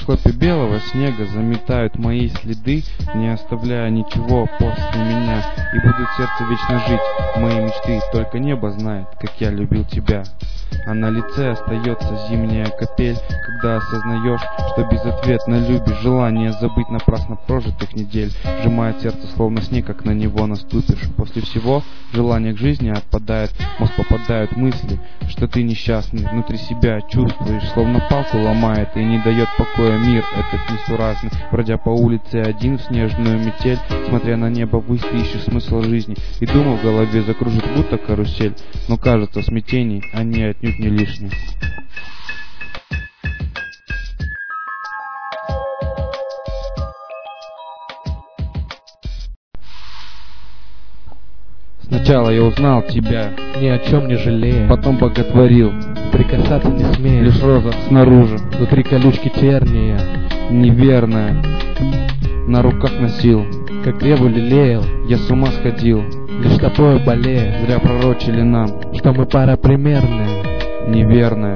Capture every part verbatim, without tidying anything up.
хлопья белого снега заметают мои следы, не оставляя ничего после меня, и будет сердце вечно жить мои мечты. Только небо знает, как я любил тебя. А на лице остается зимняя капель, когда осознаешь, что безответно любишь. Желание забыть напрасно прожитых недель сжимает сердце, словно снег, как на него наступишь. После всего желание к жизни отпадает, в мозг попадают мысли, что ты несчастный, внутри себя чувствуешь, словно палку ломает и не дает покоя мир этот несуразный. Бродя по улице один в снежную метель, смотря на небо ввысь, ты ищешь смысл жизни, и думы в голове закружит будто карусель, но кажется в смятении они отнюдь не лишние. Сначала я узнал тебя, ни о чем не жалея, потом боготворил, прикасаться не смея, лишь роза снаружи, внутри колючки терния, неверная, на руках носил, как гребу лелеял, я с ума сходил, лишь тобою болея, зря пророчили нам, что мы пара примерная, неверная.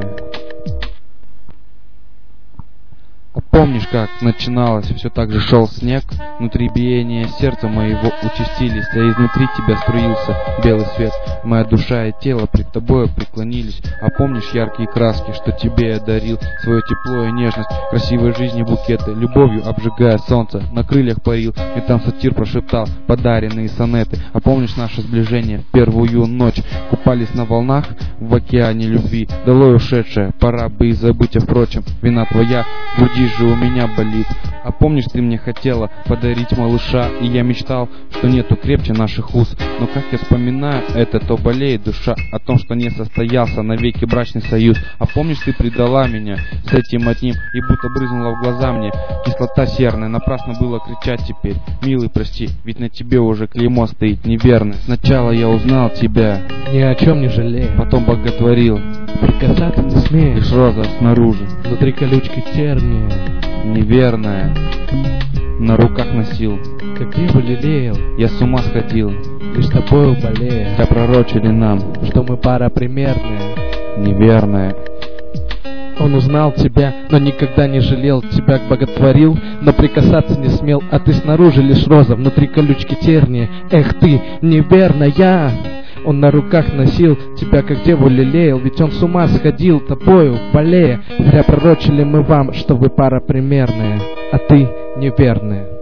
А помнишь, как начиналось, все так же шел снег, внутри биения сердца моего участились, а изнутри тебя струился белый свет. Моя душа и тело пред тобою преклонились. А помнишь яркие краски, что тебе я дарил, свое тепло и нежность, красивой жизни букеты, любовью обжигая солнце, на крыльях парил, и там сатир прошептал подаренные сонеты. А помнишь наше сближение в первую ночь, купались на волнах в океане любви, долой ушедшая, пора бы и забыть, а впрочем, вина твоя в груди же у меня болит. А помнишь, ты мне хотела подарить малыша, и я мечтал, что нету крепче наших уз. Но как я вспоминаю это, то болеет душа о том, что не состоялся навеки брачный союз. А помнишь, ты предала меня с этим одним, и будто брызнула в глаза мне кислота серная. Напрасно было кричать теперь, милый, прости, ведь на тебе уже клеймо стоит неверное. Сначала я узнал тебя, ни о чем не жалея, потом боготворил, прикасаться не смея, лишь роза снаружи, внутри колючки терния, неверная, на руках носил, как грибу лелеял, я с ума сходил, лишь тобою болея, да пророчили нам, что мы пара примерная, неверная. Он узнал тебя, но никогда не жалел, тебя боготворил, но прикасаться не смел, а ты снаружи лишь роза, внутри колючки терния. Эх ты, неверная! Он на руках носил тебя, как деву лелеял, ведь он с ума сходил, тобою болея. Зря пророчили мы вам, что вы пара примерная, а ты неверная.